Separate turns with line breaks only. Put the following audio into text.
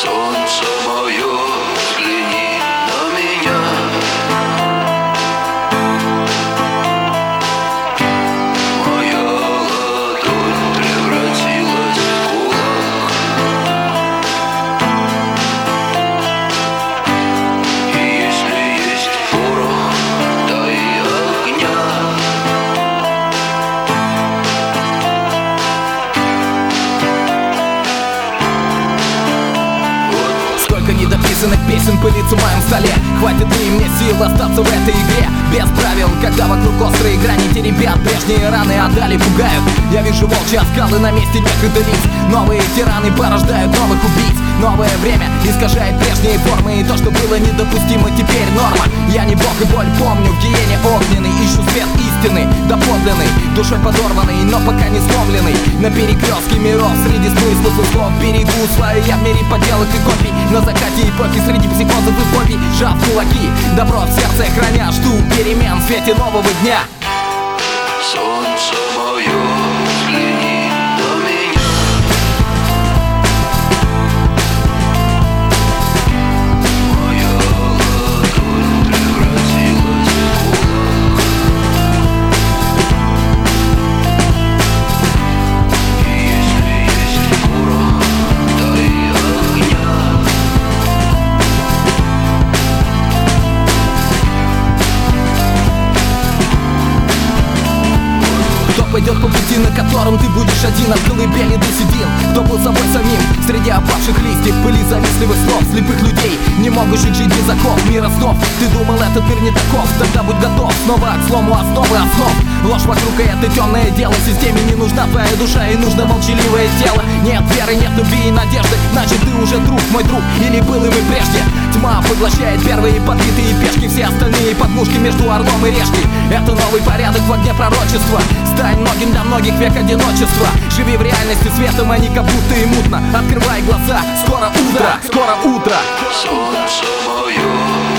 Солнце мое, взгляни на меня. Моя ладонь превратилась в кулак. И если есть порох, дай огня.
Сколько недописанных песен пылится в моем столе. Хватит ли мне сил остаться в этой игре без правил, когда вокруг острые грани те ребят прежние раны отдали, пугают. Я вижу волчьи оскалы на месте некогда лиц. Новые тираны порождают новых убийц. Новое время искажает прежние формы, и то, что было недопустимо, теперь норма. Я не бог и боль помню, в гиене огненный ищу свет истины, доподлинный, душой подорванный, но пока не сломленный. На перекрестке миров, среди смыслов и слов берегу свое я в мире поделок и копий. На закате эпохи, среди психозов и фобий, сжав кулаки, добро в сердце храня, жду перемен в свете нового дня.
Солнце мое, взгляни на меня. Моя ладонь превратилась в кулак. И если есть порох, дай огня.
Кто пойдет по пути, на котором ты будешь один, от колыбели до седин? Кто был собой самим среди опавших листьев, пыли завистливых снов, слепых людей, не могущих жить без оков мира снов? Ты думал, этот мир не таков, тогда будь готов снова к слому основы основ. Ложь вокруг, и это темное дело. Системе не нужна твоя душа, и нужно молчаливое тело. Нет веры, нет любви и надежды, значит ты уже друг, мой друг, или был им и прежде. Тьма поглощает первые подбитые пешки, все остальные подмушки между орлом и решкой. Это новый порядок в огне пророчества. Стань многим для многих век одиночества. Живи в реальности светом, а не как будто и мутно. Открывай глаза, скоро утро, скоро утро.
Солнце мое,